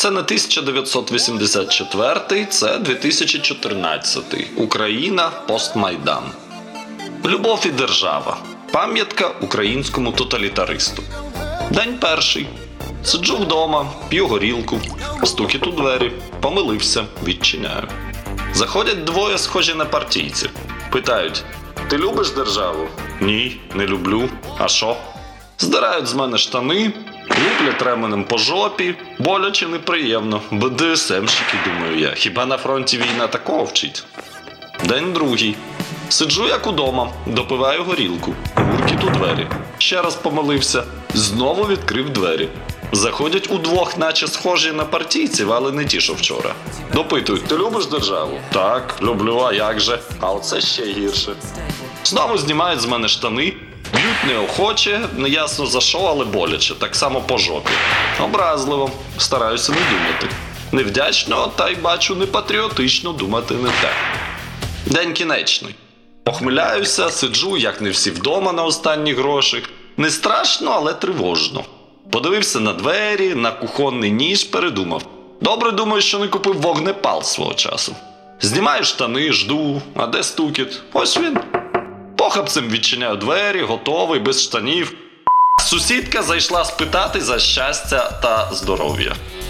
Це не 1984, це 2014. Україна, постмайдан. Любов і держава. Пам'ятка українському тоталітаристу. День перший. Сиджу вдома, п'ю горілку, стукіт у двері, помилився, відчиняю. Заходять двоє схожі на партійців. Питають: ти любиш державу? Ні, не люблю. А що? Здирають з мене штани, луплять ременем по жопі, боляче неприємно. БДСМщики, думаю я. Хіба на фронті війна такого вчить? День другий. Сиджу як удома, допиваю горілку. Гуркіт у двері. Ще раз помилився. Знову відкрив двері. Заходять удвох, наче схожі на партійців, але не ті, що вчора. Допитують: ти любиш державу? Так, люблю, а як же? А оце ще гірше. Знову знімають з мене штани, б'ють неохоче, неясно за що, але боляче, так само по жопі. Образливо, стараюся не думати. Невдячно, та й бачу, не патріотично думати не те. День кінечний. Похмиляюся, сиджу, як не всі вдома на останніх грошах. Не страшно, але тривожно. Подивився на двері, на кухонний ніж, передумав. Добре, думаю, що не купив вогнепал свого часу. Знімаю штани, жду, а де стукіт? Ось він. Похапцем відчиняю двері, готовий, без штанів. Сусідка зайшла спитати за щастя та здоров'я.